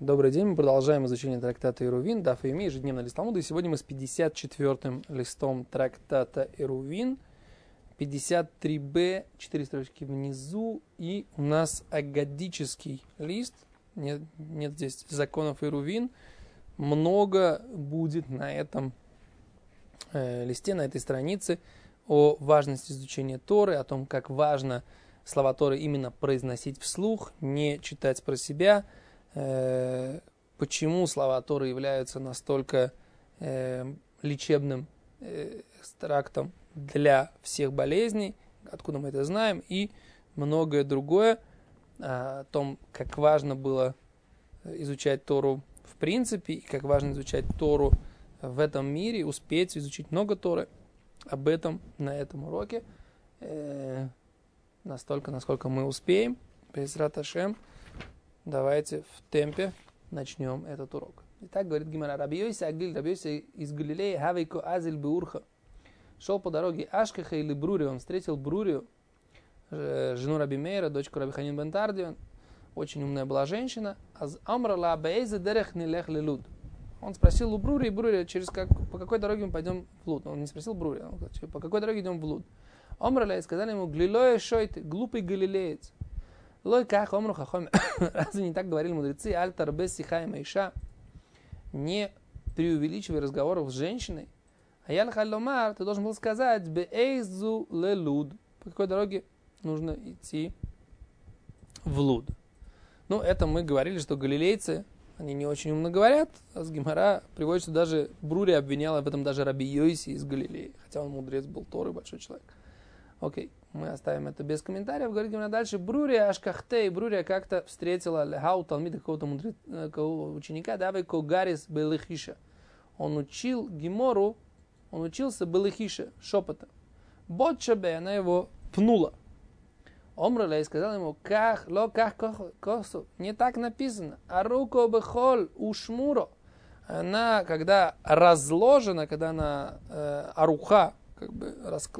Добрый день, мы продолжаем изучение трактата Эрувин, Даф и Йоми, ежедневный лист Талмуда, и сегодня мы с 54-м листом трактата Эрувин, 53б, 4 строчки внизу, и у нас агадический лист, нет здесь законов Эрувин, много будет на этом листе, на этой странице о важности изучения Торы, о том, как важно слова Торы именно произносить вслух, не читать про себя, почему слова Торы являются настолько лечебным экстрактом для всех болезней, откуда мы это знаем, и многое другое о том, как важно было изучать Тору в принципе, и как важно изучать Тору в этом мире, успеть изучить много Торы. Об этом на этом уроке. Настолько, насколько мы успеем. Безрат Ашем. Давайте в темпе начнем этот урок. Итак, говорит Гемара, Раби Йоси из Галилеи, Хавейко Азель Беурха. Шел по дороге Ашкеха или Брури, он встретил Брурию, жену Раби Мейра, дочку Раби Ханин бен Тардион. Очень умная была женщина. Аз Амрала Бейзе Дерех Нилех Лилуд. Он спросил у Брури, по какой дороге мы пойдем в Луд. Он не спросил Брури, он сказал, по какой дороге идем в Луд. Амрала, и сказали ему, Глилое Шойте, глупый галилеец. Лой ках омру хахоми. Разве не так говорили мудрецы? Альтар без сихай майша. Не преувеличивай разговоров с женщиной. А я ломар, ты должен был сказать, беэйзу лелуд. По какой дороге нужно идти в Луд? Ну, это мы говорили, что галилейцы, они не очень умно говорят. А с Гемара приводит, что даже Брури обвиняла в этом даже Раби Йоси из Галилеи. Хотя он мудрец был Торы, большой человек. Окей, мы оставим это без комментариев. Говорим дальше. Брурия ашкахтей. Брурия как-то встретила лехау талмида какого-то ученика. Давай когарис белихиша. Он учил Гемору, он учился белихиша, шепотом. Ботчабе, она его пнула. Омрала и сказал ему, ках косу. Не так написано. Аруко бехол ушмуро. Она, когда разложена, когда она аруха, как бы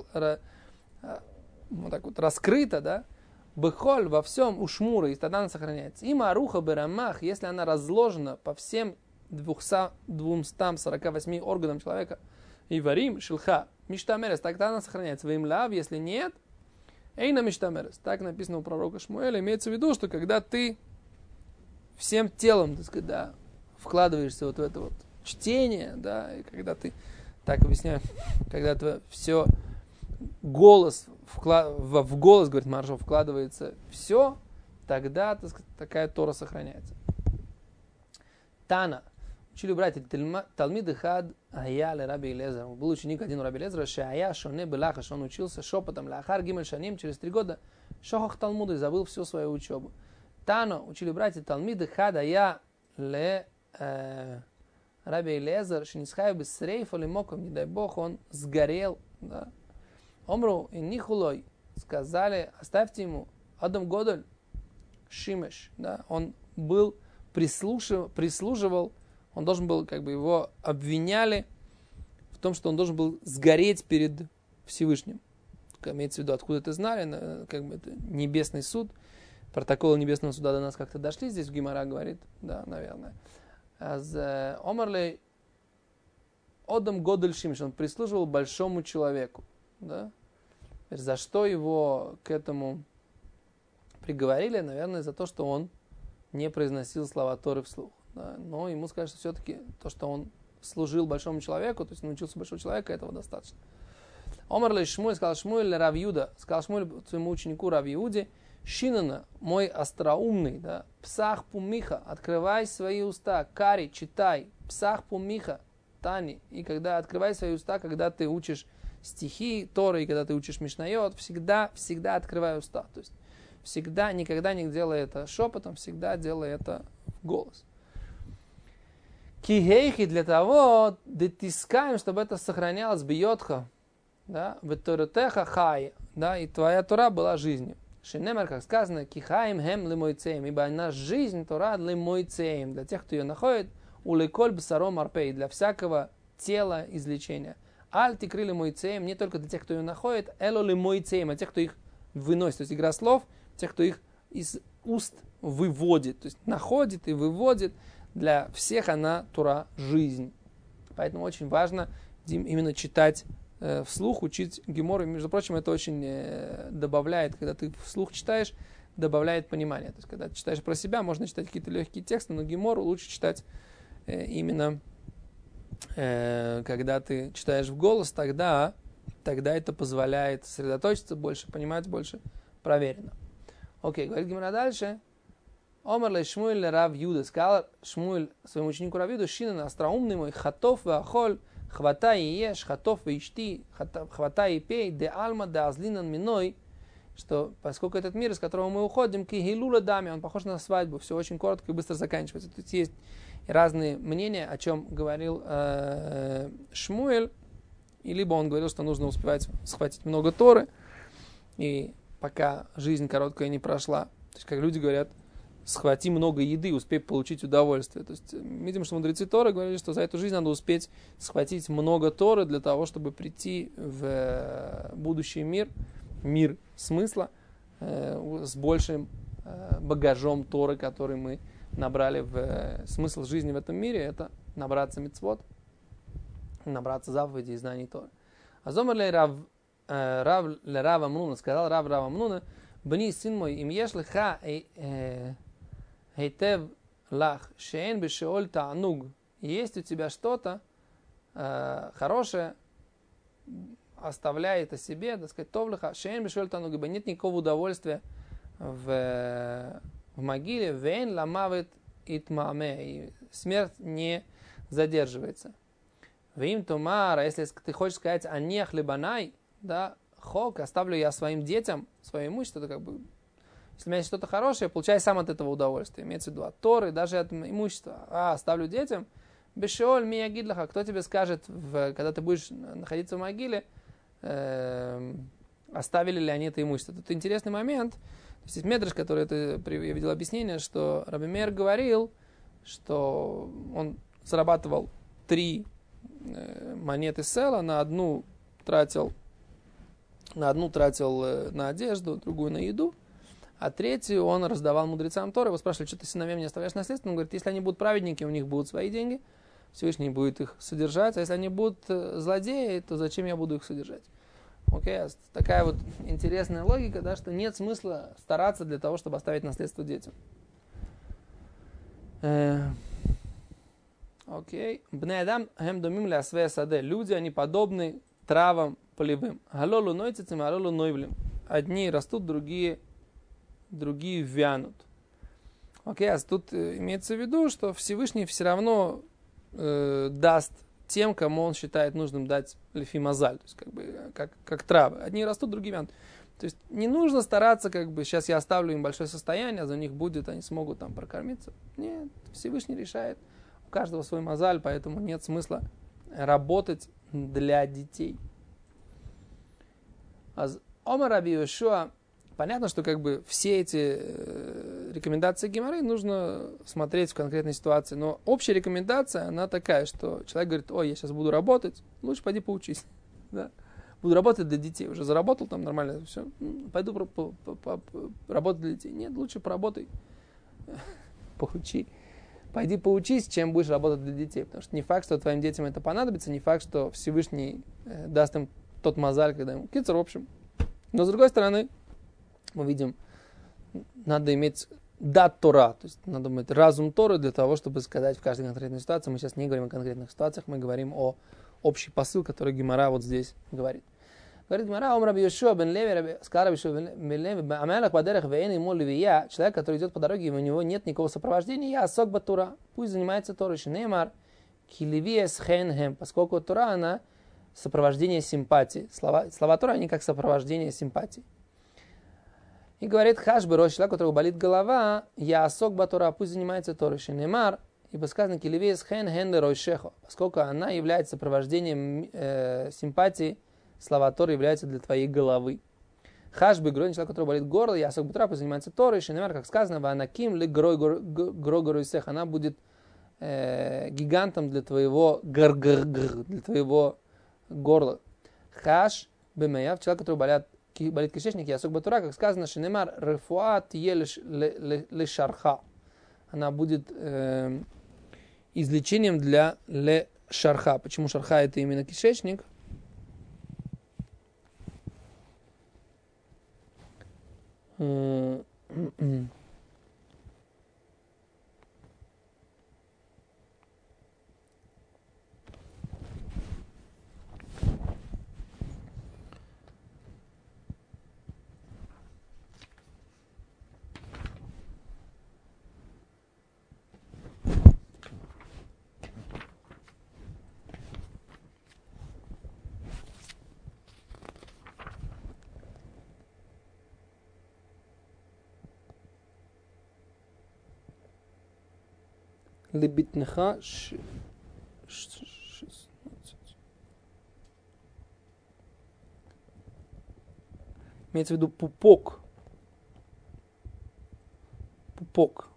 вот так вот раскрыта, да, бехоль во всем ушмура, и тогда она сохраняется. Има аруха берамах, если она разложена по всем 248 органам человека, и варим шилха миштамерес, тогда она сохраняется. Ваимлав, если нет, эйна миштамерес. Так написано у пророка Шмуэля. Имеется в виду, что когда ты всем телом, так сказать, да, вкладываешься вот в это вот чтение, да, и когда ты, так объясняю, когда ты все голос, в голос, говорит Маршал, вкладывается все, тогда, так сказать, такая Тора сохраняется. Тана. Учили братья, Талмид хад ая Раби Элиэзер. Был ученик один у Раби Элиэзера, шеая шоне белахаш, он учился шепотом, лахар гимель шаним, через 3 года, шохах Талмуда, и забыл всю свою учебу. Тано, учили братья, Талмид хад ая ле Раби Элиэзер, шинисхаю без срейфа лимоком, не дай бог, он сгорел, да. Омру и нихулой, сказали, оставьте ему, Адам Годоль, Шимеш, да, он был, прислуживал, он должен был, как бы его обвиняли в том, что он должен был сгореть перед Всевышним. Имеется в виду, откуда это знали, как бы это небесный суд, протоколы небесного суда до нас как-то дошли, здесь в Гемара говорит, да, наверное. Омрлей Адам Годоль Шимеш, он прислуживал большому человеку. Да? За что его к этому приговорили? Наверное, за то, что он не произносил слова Торы вслух. Да? Но ему сказали, что все-таки то, что он служил большому человеку, то есть научился большого человека, этого достаточно. Омар лей Шмуэль, сказал Шмуэль Рав Юда, сказал Шмуэль своему ученику Рав Юде, Шинана, мой остроумный, да, псах пумиха, открывай свои уста, кари, читай, псах пумиха, тани, и когда открывай свои уста, когда ты учишь стихи Торы, и когда ты учишь Мишнайот, всегда открывай уста. То есть всегда, никогда не делай это шепотом, всегда делай это в голос. Кихейхи для того, детискаем, чтобы это сохранялось бьетха, да, веторетеха хай, да, и твоя Тора была жизнью. Шинемер, как сказано, кихаим хем лемойцеем, ибо она жизнь Тора лемойцеем, для тех, кто ее находит, улеколь бсаром арпей, для всякого тела излечения. Аль ты крыли мойцеем, не только для тех, кто ее находит, элоли мойцеем, а тех, кто их выносит. То есть игра слов, тех, кто их из уст выводит. То есть находит и выводит. Для всех она Тора – жизнь. Поэтому очень важно именно читать вслух, учить гемор. И, между прочим, это очень добавляет, когда ты вслух читаешь, добавляет понимание. То есть, когда ты читаешь про себя, можно читать какие-то легкие тексты, но гемор лучше читать именно когда ты читаешь в голос, тогда это позволяет сосредоточиться больше, понимать больше, проверено. Окей, говорит гемора дальше. Омар лей Шмуэль ле Рав Юда. Сказал Шмуэль своему ученику Рав Юда: Шинан, остроумный мой, хатов веахоль, хватай и ешь, хатов веишти, хватай и пей, де альма, де азлинан миной. Что поскольку этот мир, из которого мы уходим, ки гилула дами, он похож на свадьбу, все очень коротко и быстро заканчивается. Тут есть разные мнения, о чем говорил Шмуэль. И либо он говорил, что нужно успевать схватить много Торы, и пока жизнь короткая не прошла. То есть, как люди говорят, схвати много еды, успей получить удовольствие. То есть, видим, что мудрецы Торы говорили, что за эту жизнь надо успеть схватить много Торы для того, чтобы прийти в будущий мир, мир смысла, с большим багажом Торы, который мы набрали в смысл жизни в этом мире, это набраться мицвот, набраться заповедей и знаний Торы. Азомар лей Рав Амнуна, сказал Рав Амнуна: Бни, сын мой, им еш леха хейтев лах, шеэн бешеоль таануг. Есть у тебя что-то хорошее, оставляй это себе, так сказать, тов леха, шеэн бешеоль таануг, ибо нет никакого удовольствия в могиле, вен ламавет итмаме, и смерть не задерживается. Вим тумара, если ты хочешь сказать анех либанай, да, хок, оставлю я своим детям свое имущество, это как бы, если у меня есть что-то хорошее, получай сам от этого удовольствие. Имеется в виду от Торы, даже от имущества. Оставлю детям. Бешеоль миягидлаха, кто тебе скажет, когда ты будешь находиться в могиле, оставили ли они это имущество. Тут интересный момент. Есть Медраш, который я видел объяснение, что Раби Меир говорил, что он зарабатывал 3 монеты села, на одну тратил на одежду, другую на еду, а 3 он раздавал мудрецам Торы. Его спрашивали, что ты сыновьям не оставляешь наследство? Он говорит, если они будут праведники, у них будут свои деньги, Всевышний будет их содержать, а если они будут злодеи, то зачем я буду их содержать? Окей, такая вот интересная логика, да, что нет смысла стараться для того, чтобы оставить наследство детям. Окей. Бнеадам хэм домим ля свея саде. Люди, они подобны травам полевым. Галолу нойцицем, галолу нойвлем. Одни растут, другие вянут. Окей, а тут имеется в виду, что Всевышний все равно даст тем, кому он считает нужным дать лефимазаль, то есть как травы. Одни растут, другие вянут. То есть не нужно стараться, сейчас я оставлю им большое состояние, а за них будет, они смогут там прокормиться. Нет, Всевышний решает. У каждого свой мазаль, поэтому нет смысла работать для детей. Омар Раби Йошуа, понятно, что все эти рекомендации Гемары нужно смотреть в конкретной ситуации, но общая рекомендация, она такая, что человек говорит, ой, я сейчас буду работать, лучше пойди поучись. Да? Буду работать для детей, уже заработал там нормально, все, пойду работать для детей. Нет, лучше поработай, поучи. Пойди поучись, чем будешь работать для детей. Потому что не факт, что твоим детям это понадобится, не факт, что Всевышний даст им тот мазаль, когда ему кицер, в общем. Но с другой стороны, мы видим, надо иметь дат Тора, то есть надо иметь разум Торы для того, чтобы сказать в каждой конкретной ситуации. Мы сейчас не говорим о конкретных ситуациях, мы говорим о общий посыл, который Гемара вот здесь говорит. Говорит Гемара, Раби Йошуа бен Леви, сказал Раби Йошуа бен Леви, амелах бадерах вейн ему левия, человек, который идет по дороге, и у него нет никакого сопровождения, я асок ба Тора, пусть занимается Торой, шенеймар, ки левия схенхем, поскольку Тора, она сопровождение симпатии. Слова Тора, они как сопровождение симпатии. И говорит Хашберо, человек, у которого болит голова, я асок ба Тора, пусть занимается Торой, шенеймар, ибо сказано, ки левия схенхем леройшехо, поскольку она является сопровождением симпатии. Слова Торы являются для твоей головы. Хашби грой, человек, у которого болит горло, я особо трапу занимается Торой, шинемер, как сказано, ванаким ли грой-грой-сех, она будет гигантом для твоего для твоего горла. Хаш бемеяв, человек, у которого болит кишечник, я особо Тора, как сказано, шинемер, рефуат елеш лешарха, она будет излечением для ле шарха. Почему шарха это именно кишечник? Лебитнеха 16. Имеется в виду пупок. Пупок.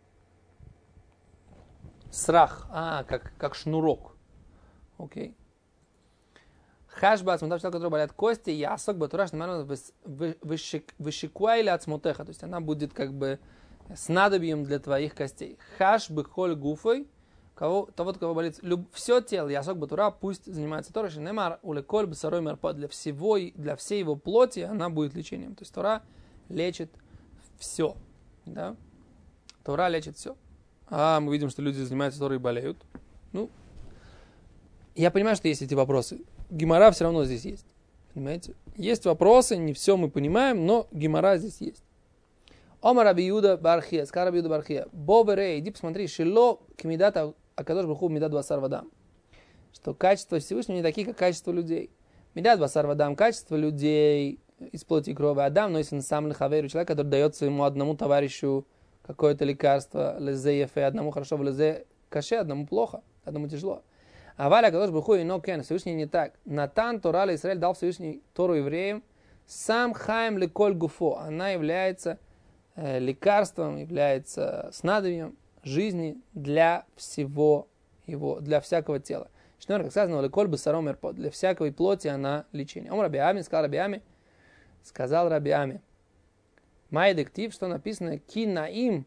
Срах. Как шнурок. Окей. Хашба, смотря человек, который болят кости, ясок, батураш, вышикуайля от смотеха. То есть она будет как бы снадобьем для твоих костей. Хаш бы холь гуфой, того, кого болит все тело, ясок батура, пусть занимается Торой, немар улеколь бсарой мерпа, для всей его плоти она будет лечением. То есть Тора лечит все. Да? Тора лечит все. А мы видим, что люди занимаются Торой и болеют. Ну, я понимаю, что есть эти вопросы. Гемара все равно здесь есть. Понимаете? Есть вопросы, не все мы понимаем, но гемара здесь есть. Омар Раби Юда Бархия, сказал Раби Юда Бархия, Боберей, иди посмотри, шило кмидата акадош браху мидат басар вадам. Что качество Всевышнего не такие, как качество людей. Мидат басар вадам, качество людей из плоти и крови. Адам, но если на самом хавейру, человек, который дает своему одному товарищу какое-то лекарство, лезе ефе, одному хорошо, лезе каше, одному плохо, одному тяжело. А валя акадош браху и но кен, Всевышний не так. Натан Тора ле Исраэль дал Всевышний Тору евреям, сам хаим леколь гуфо, она является лекарством, является снадобьем жизни для всего его, для всякого тела. Что, как сказано, леколь бесаром мерпот, для всякой плоти она лечение. Ом Раби Ами, сказал Раби Ами, май дектив, что написано, ки наим,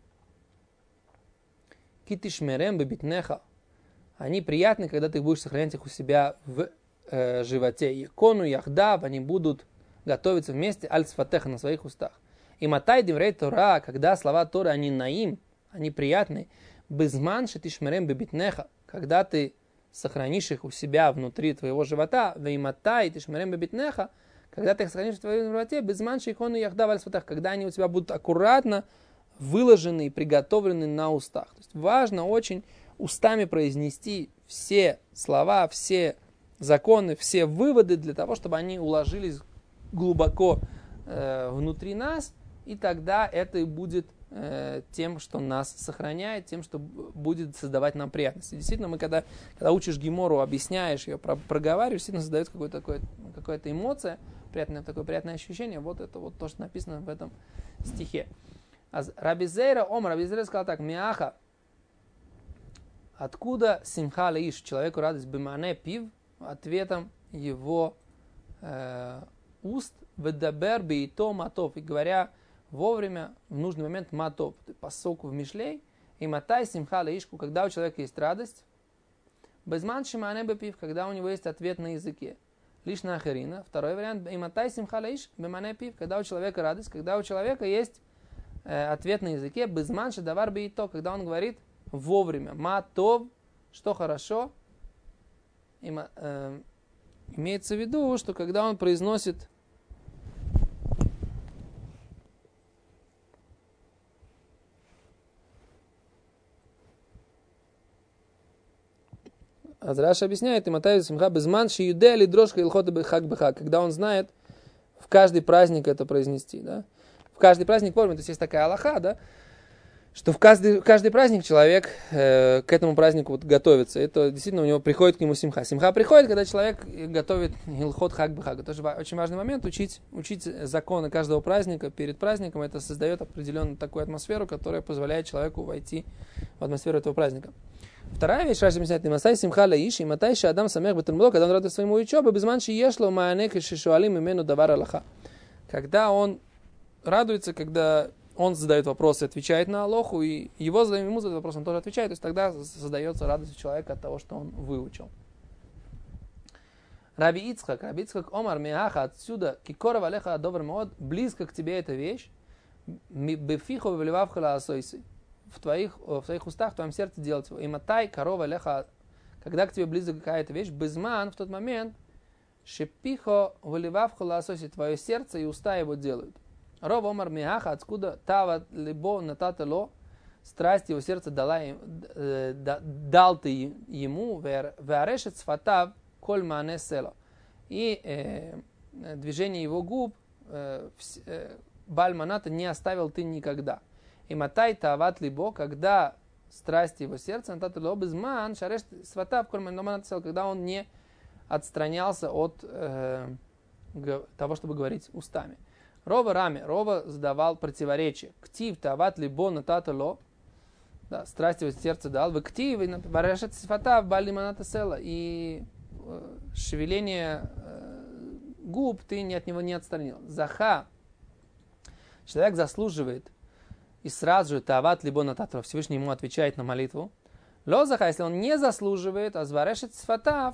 ки тишмерем бебитнеха, они приятны, когда ты будешь сохранять их у себя в животе. Якону яхдав, они будут готовиться вместе, аль-сфатеха, на своих устах. И матай диврей Тора, когда слова Торы, они наим, они приятные, безман шетишмерем бебитнеха, когда ты сохранишь их у себя внутри твоего живота, вейматай тишмерем бебитнеха, когда ты их сохранишь в твоем животе, безман шейхону яхдав аль-сфатеха, когда они у тебя будут аккуратно выложены и приготовлены на устах. То есть важно очень устами произнести все слова, все законы, все выводы для того, чтобы они уложились глубоко внутри нас, и тогда это и будет тем, что нас сохраняет, тем, что будет создавать нам приятности. Действительно, мы когда учишь Гемору, объясняешь ее, проговариваешь, действительно создается какая-то эмоция, такое приятное ощущение. Вот это вот то, что написано в этом стихе. Раби Зейра сказал так, миаха, откуда симха лаиш, человеку радость, бимане пив, ответом его уст, ведабер бейто матов, и говоря вовремя, в нужный момент матов, пасок в Мишлей, и матай симха лаишку, когда у человека есть радость, безман шимане бепив, когда у него есть ответ на языке. Лишь на ахерина. Второй вариант, и матай симха лаиш бемане пив, когда у человека радость, когда у человека есть ответ на языке, безман шедавар бейто, когда он говорит вовремя. Матов, что хорошо, имеется в виду, что когда он произносит Азраш объясняет, когда он знает в каждый праздник это произнести. Да? В каждый праздник, помните, то есть есть такая алаха, да? Что в каждый праздник человек к этому празднику вот готовится. Это действительно у него приходит к нему симха. Симха приходит, когда человек готовит илхот хак бхак. Это тоже очень важный момент, учить законы каждого праздника перед праздником. Это создает определенную такую атмосферу, которая позволяет человеку войти в атмосферу этого праздника. Вторая вещь, Раши объясняет, «Иматай симха лаиш, иматай шаадам самех бетельмудо», когда он радует своему учебе, «Безман ши ешло маанек и шишуалим имену давар алаха». Когда он радуется, когда он задает вопрос и отвечает на алоху, и ему задают вопрос, он тоже отвечает, то есть тогда создается радость у человека от того, что он выучил. Раби Ицхак Омар Миаха отсюда, кикоров алеха добр мод, близко к тебе эта вещь, бефихо вливавха лаасойси, в твоих устах, в твоем сердце делать его. И матай корова алеха, когда к тебе близко какая-то вещь, безман в тот момент, шепихо вливавха лаасойси, твое сердце и уста его делают. Ров Омар Миаха, откуда тава либо нататало, страсть его сердца дал ты ему, веарешет сфатав, коль маане села. И движение его губ бальманата не оставил ты никогда. И матай тават либо, когда страсть его сердца, нататало безман, шареш сфатав, коль маане села, когда он не отстранялся от того, чтобы говорить устами. Рова задавал противоречие. Ктив тават либо нататало, да, страсть его сердца дал, в ктив, и варешет сфатав, бальманата села, и шевеление губ ты от него не отстранил. Заха. Человек заслуживает и сразу же тават либо нататро, Всевышний ему отвечает на молитву. Ло заха, если он не заслуживает, а зварешет сфатав,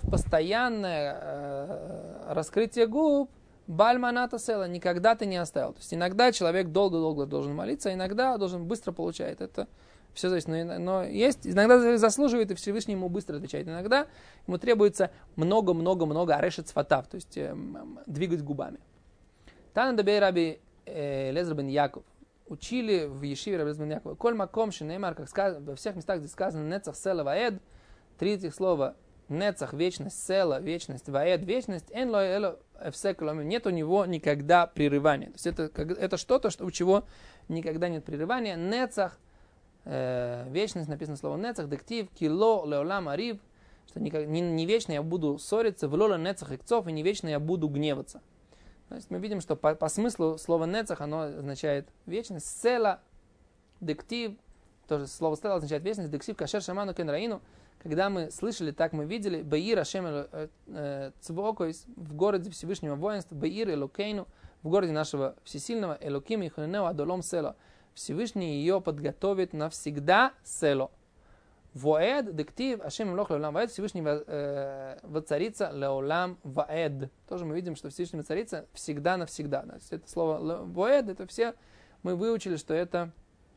постоянное раскрытие губ, бальманата села, никогда ты не оставил. То есть иногда человек долго-долго должен молиться, а иногда должен быстро получать. Это все зависит. Но есть, иногда заслуживает, и Всевышний ему быстро отвечает. Иногда ему требуется много-много-много арешет сфатав, то есть двигать губами. Тана дабей раби Лезер бен Яков. Учили в Ешиве раби Лезер бен Якова. Коль маком шенеймар, как сказано, во всех местах, где сказано нецах села ваэд, три этих слова нецах, вечность, села, вечность, ваэд, вечность, эн ло эло эфсек ломим, нет у него никогда прерывания. То есть это что-то, у чего никогда нет прерывания. Нецах, вечность, написано слово нецах, дектив, кило, леолам, арив, что не вечно я буду ссориться, влола нецах икцов, и не вечно я буду гневаться. То есть мы видим, что по смыслу слово нецах, оно означает вечность. Села, дектив, тоже слово села означает вечность, дектив, кашер шаману кен раину, когда мы слышали, так мы видели, баир ашем цвокойс, в городе Всевышнего воинства, баир элокейну, в городе нашего всесильного, элоким и хуненеу адолом села. Всевышний ее подготовит навсегда село. Воэд, дектив, ашем лох леолам ваэд, Всевышний воцарится леолам ваэд. Тоже мы видим, что Всевышний воцарится всегда навсегда. Это слово воэд, это все мы выучили, что это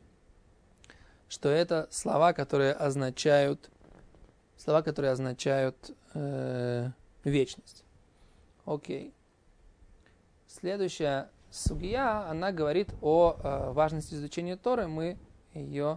слова, которые означают вечность. Окей. Следующая сугия, она говорит о важности изучения Торы. Мы ее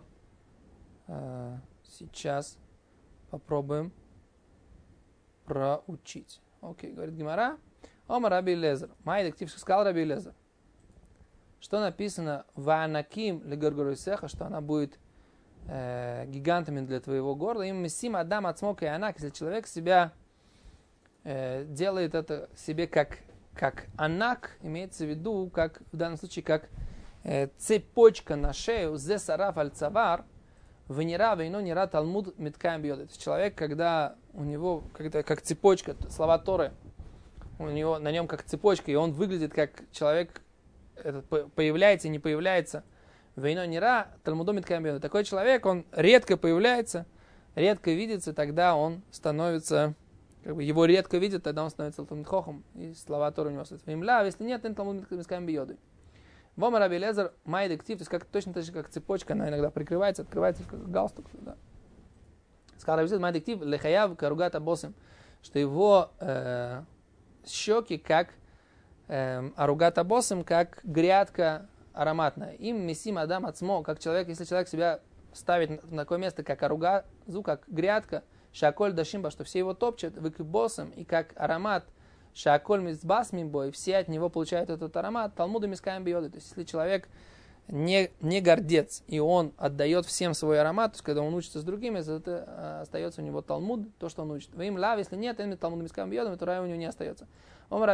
сейчас попробуем проучить. Окей, говорит Гемара. Омар Раби Лезер. Май дектив сказал Раби Лезер. Что написано в Анаким легаргорусеха, что она будет гигантами для твоего горла. Им месим адам ацмок и анак. Если человек себя делает это себе как анак, имеется в виду, как в данном случае, как цепочка на шею, зе сараф аль цавар, венера вейно нера талмуд миткаем бьет. То есть человек, когда у него как цепочка, слова Торы, у него на нем как цепочка, и он выглядит как человек, этот появляется и не появляется, вейно нера талмудом миткаем бьет. Такой человек, он редко появляется, редко видится, тогда он становится, его редко видят, тогда он становится талмуд хохом, и слова Торы у него остаются. Если нет, то талмуд миткаем бьет. Вома Раби Лезер, май дектив, то есть точно так же, как цепочка, она иногда прикрывается, открывается, как галстук. Да. Сказал Раби Лезер, май дектив, лехаяв каругата босем, что его щеки как аругата босем, как грядка ароматная. Им месим адам ацмо, как человек, если человек себя ставит на такое место, как аругазу, как грядка, шаколь дашимба, что все его топчат, выкбосом, и как аромат, шаколь мизбас мимбой, все от него получают этот аромат, талмуду мискаем биоды. То есть, если человек не гордец, и он отдает всем свой аромат, то есть, когда он учится с другими, это остается у него талмуд, то, что он учит. Вы им лав, если нет, талмуду мискаем биоды, то рай у него не остается. Омар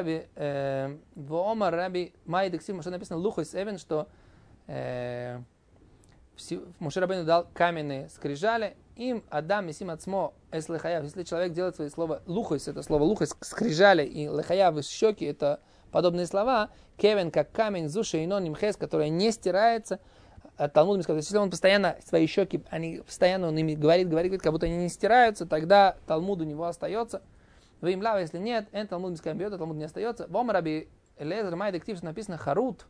Раби Майдексим, что написано лухойс эвен, что Моше Рабейну дал каменные скрижали, им адам и сим ацмо эс лехаяв. Если человек делает свои слова лухойс, это слово лухойс, скрижали, и лехаяв из щеки, это подобные слова, кевен как камень, зуши и нон имхес, которая не стирается, Талмуд сказал, если он постоянно, свои щеки, они постоянно, он ими говорит, как будто они не стираются, тогда Талмуд у него остается. Вы им лава, если нет, Талмуд мискаем бьет, Талмуд не остается. В Омараби Элезер Майдектив, что написано харут,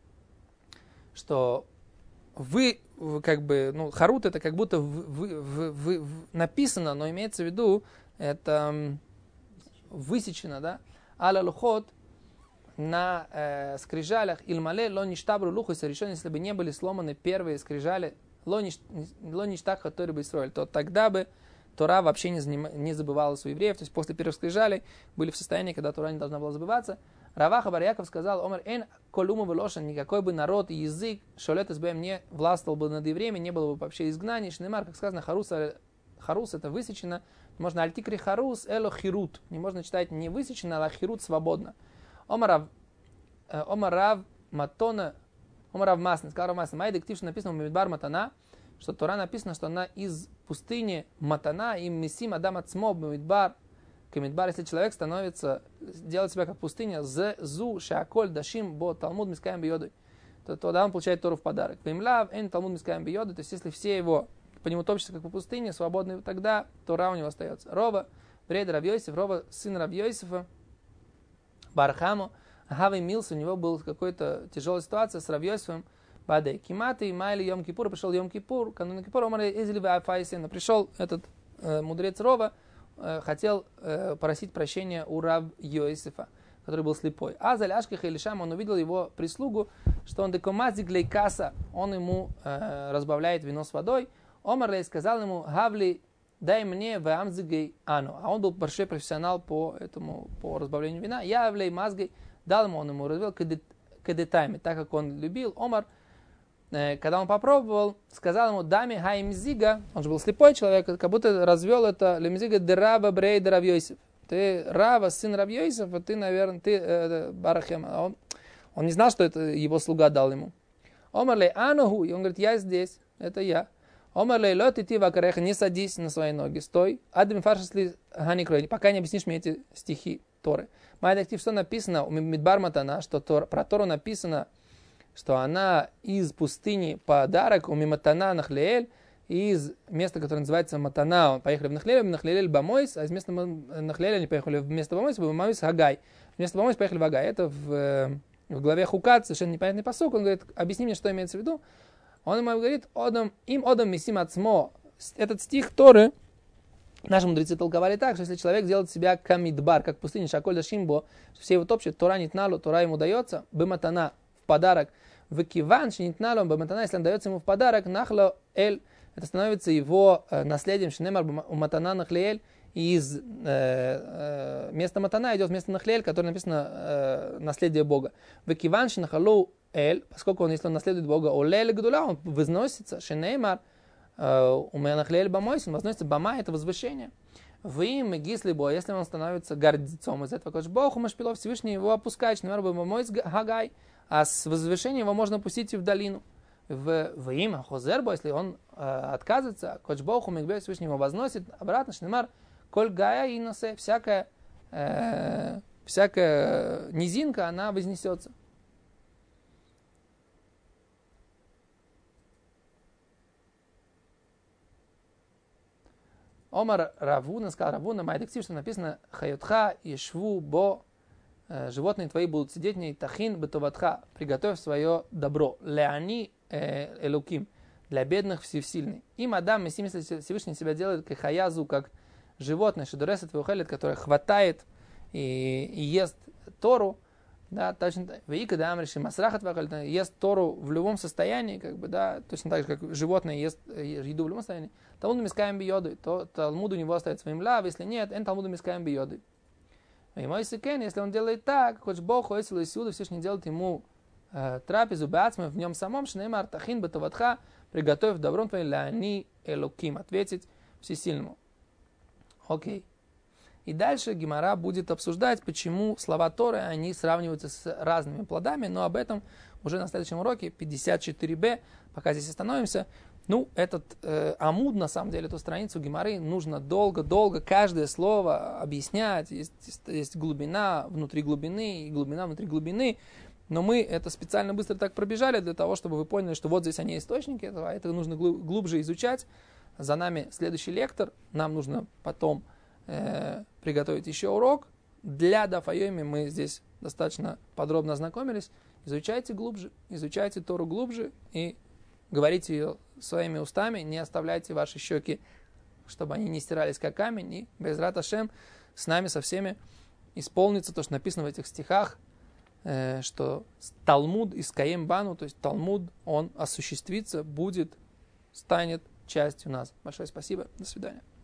что вы, как бы, ну, харут это как будто написано, но имеется в виду, это высечено, да, аля лухот, на скрижалях Ильмале ло ништабру луху решен, если бы не были сломаны первые скрижали ло ништах хатори бы строили, то тогда бы Тора вообще не забывалась у евреев, то есть после первых скрижалей были в состоянии, когда Тора не должна была забываться. Раваха бар Яков сказал, Омар эн колуму велошан, никакой бы народ и язык шолет СБМ не властвовал бы над евреями, не было бы вообще изгнаний. Шнемар, как сказано, харус это высечено, можно альтикри харус эло хирут, не можно читать не высечено, а хирут свободно. Омарав Матона, Омарав Масна, сказал Рав Масна, майдектив, что написано в Мидбар Матана, что Тора написано, что она из пустыни Матана, и Месим Адам Ацмо Мидбар, Камидбар, если человек становится, делает себя как пустыня, зу шаколь дашим бо Талмуд мискаем бьёдой, то тогда он получает Тору в подарок. Вимлав эн Талмуд мискаем бьёдой, то есть если все его по нему топчутся как по пустыне, свободный, тогда Тора у него остается. Рова, Брейд Рав Йосиф, Рова, сын Рав Йосифа, Бархаму, Хавей Милс, у него была какая-то тяжелая ситуация с Рав Йосифом, Бадей Киматы, Майли Йом Кипур, пришел Йом Кипур, канун Кипур, Омар Эзели Вафайсена, пришел этот мудрец Рова, хотел просить прощения у Рав Йосифа, который был слепой. Азаль Ашках Илишам, он увидел его прислугу, что он декомазик лейкаса, он ему разбавляет вино с водой. Омар Лей сказал ему, Гавли, дай мне вамзигей ану. А он был большой профессионал по разбавлению вина. Я влей мазгой, дал ему, он ему развел кедетайми, так как он любил. Омар, когда он попробовал, сказал ему, дами хаймзига, он же был слепой человек, как будто развел это лемзига дераба брейда Рав Йосиф. Ты Рава, сын Рав Йосифа, ты, наверное, ты Барахем. Он не знал, что это его слуга дал ему. Омар лей ануху, и он говорит, я здесь, это я. Омар лей лот идти вакареха, не садись на свои ноги, стой. Адем фаршасли ханикрой, пока не объяснишь мне эти стихи Торы. Майдактив, что написано у Мидбар Матана, что про Тору написано, что она из пустыни подарок у Миматана Нахлеэль, из места, которое называется Матана, он поехали в Нахлеэль Бамойс, а из места Нахлеэля они поехали вместо Бамойс, Бамойс Хагай. Вместо Бамойс поехали в Хагай. Это в главе Хукат, совершенно непонятный пасук. Он говорит, объясни мне, что имеется в виду. Он ему говорит, одам мисим ацмо. Этот стих Торы наши мудрецы толковали так, что если человек делает себя камидбар, как пустыня, шаколь да шимбо, все его топчут, Тора нитналу, Тора ему дается, бематана, в подарок, в киван, нитналу, бематана, если он дается ему в подарок, нахло эль, это становится его наследием, шинемар матана нахлеэль, из места матана идет вместо нахлеэль, которое написано наследие Бога. В киван, нахалу эль, поскольку он, если он наследует Бога, олель гдула, он возносится, шинемар, у меня нахлеэль бамойс, он возносится, бама, это возвышение. В им гисли бо, если он становится гордецом из этого, как Бог, Машпилов, Всевышний его опускает, шинемар бамойс гагай, а с возвышения его можно пустить и в долину. В имя Хозербо, если он отказывается, Коч Богу Мегбе Всевышний его возносит, обратно, Шнемар, Коль Гая и Носе, всякая низинка, она вознесется. Омар Равуна, сказал Равуна, Майдектив, что написано, Хайотха, Ешву, Бо, животные твои будут сидеть в ней, Тахин, Бетоватха, приготовь свое добро, Леани, Элуким, для бедных всесильный. Им Адам, если Всевышний себя делает как хаязу, как животное, шедуреса твоухелет, которое хватает и ест Тору, да, точно так. Вейка да амриши масраха твоухелет, ест Тору в любом состоянии, как бы, да, точно так же, как животное ест еду в любом состоянии. Талмуду мискаем бьёды, то Талмуд у него остается своим лав, если нет, эн Талмуду мискаем бьёды. И мой сыкен, если он делает так, хоть Бог, Хоэсилу и Сиуду, Всевышний делает ему трапезу бацмы в нем самом, шнеймар тахин бетоватха, приготовь добром твоим ляни элуким, ответить всесильному. Окей. И дальше Гемара будет обсуждать, почему слова Торы, они сравниваются с разными плодами, но об этом уже на следующем уроке, 54b, пока здесь остановимся. Ну, этот амуд, на самом деле, эту страницу Гемары нужно долго-долго каждое слово объяснять. Есть глубина внутри глубины и глубина внутри глубины. Но мы это специально быстро так пробежали для того, чтобы вы поняли, что вот здесь они источники этого, а это нужно глубже изучать. За нами следующий лектор. Нам нужно потом приготовить еще урок. Для Даф Йоми мы здесь достаточно подробно ознакомились. Изучайте глубже, изучайте Тору глубже и говорите ее своими устами. Не оставляйте ваши щеки, чтобы они не стирались как камень. И Безрат Ашем с нами, со всеми исполнится то, что написано в этих стихах, что Талмуд из Каем Бану, то есть Талмуд, он осуществится, будет, станет частью нас. Большое спасибо. До свидания.